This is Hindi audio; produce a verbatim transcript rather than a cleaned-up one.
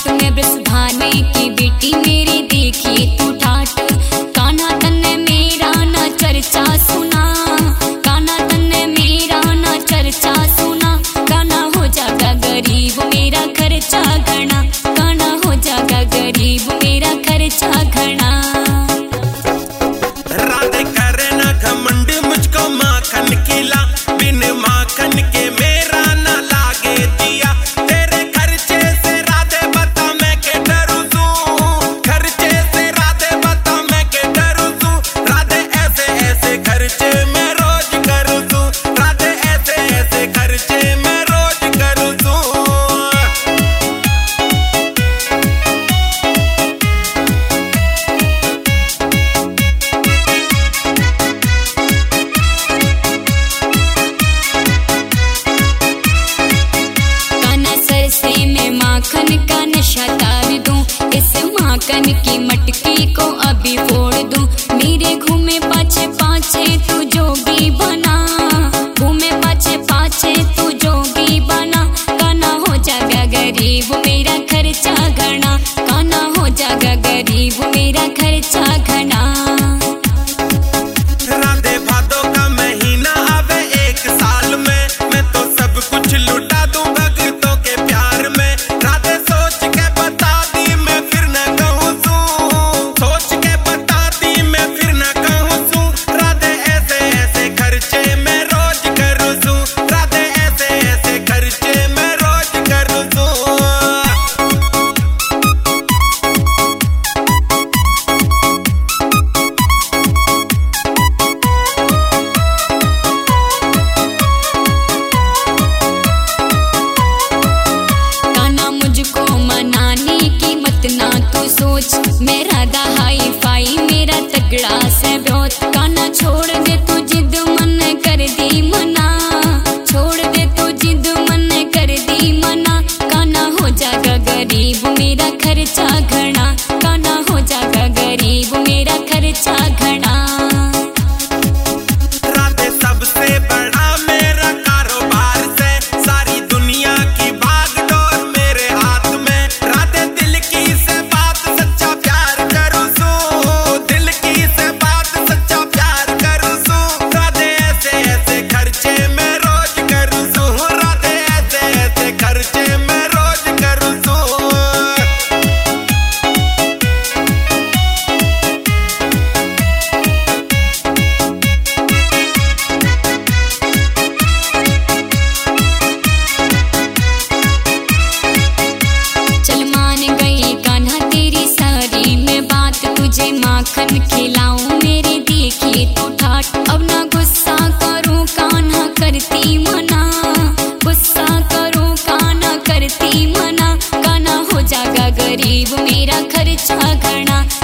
ठाट में ब्रस भाने की बेटी मेरी देखी तू ठाट। कान्हा तन्ने मेरा ना चर्चा सुना, कान्हा तन्ने मेरा ना चर्चा सुना। कान्हा हो जागा गरीब मेरा खर्चा घना, कान्हा हो जागा गरीब मेरा खर्चा घना। राधे करे ना घमंड मुझको माखन खिला, बिन माखन के मेरा ना लागे दिया। तेरे खर्चे से राधे बता मैं के डरू तू, खर्चे से राधे बता मैं के डरू तू। राधे ऐसे ऐसे खर्चे मैं रोज करूँ तू, राधे ऐसे ऐसे खर्चे मैं रोज करूँ तू। माखन का नशा तार दूं, इस माखन की मटकी को अभी फोड़ दूं। मेरे घूमे पाछे पाछे तू जोगी बना, घूमे पाछे पाछे तू जोगी बना। कान्हा हो जागा गरीब मेरा खर्चा घना, कान्हा हो जागा गरीब मेरा खर्चा घना। राधे भादों का महीना आवे एक साल में, मैं तो सब कुछ लुटा दूं भक्तों के प्यार में। राधे सोच के बता दी मैं फिर न कहूँ सू, सोच के बता दी मैं फिर न कहूँ सू। राधे ऐसे ऐसे खर्चे मैं रोज करूँ सू, राधे ऐसे ऐसे खर्चे मैं रोज करूँ सू। मुझको मनाने की मत ना तू सोच, मैं राधा हाई फाई मेरा तगड़ा से बहुत। कान्हा छोड़ दे तू जिद मन कर दी मना, छोड़ दे तू जिद मन कर दी मना। कान्हा हो जागा गरीब मेरा खर्चा घना, कान्हा हो जागा गरीब मेरा खर्चा घना। राधे सबसे बड़ा मेरा कारोबार से, सारी दुनिया की भागदौड़ मेरे हाथ में। राधे दिल की से बात सच्चा प्यार करूँ सू, दिल की से बात सच्चा प्यार करूँ सू। राधे ऐसे ऐसे खर्चे मैं रोज करूँ सू, राधे ऐसे ऐसे खर्चे मैं रोज करूँ सू। चल मान गई कान्हा तेरी सारी मैं बात, तुझे माखन खिलाऊं मेरी देखी तू ठाट। अब ना गुस्सा करूं कान्हा करती मना, गुस्सा करूं कान्हा करती मना। कान्हा हो जागा गरीब मेरा खर्चा घना,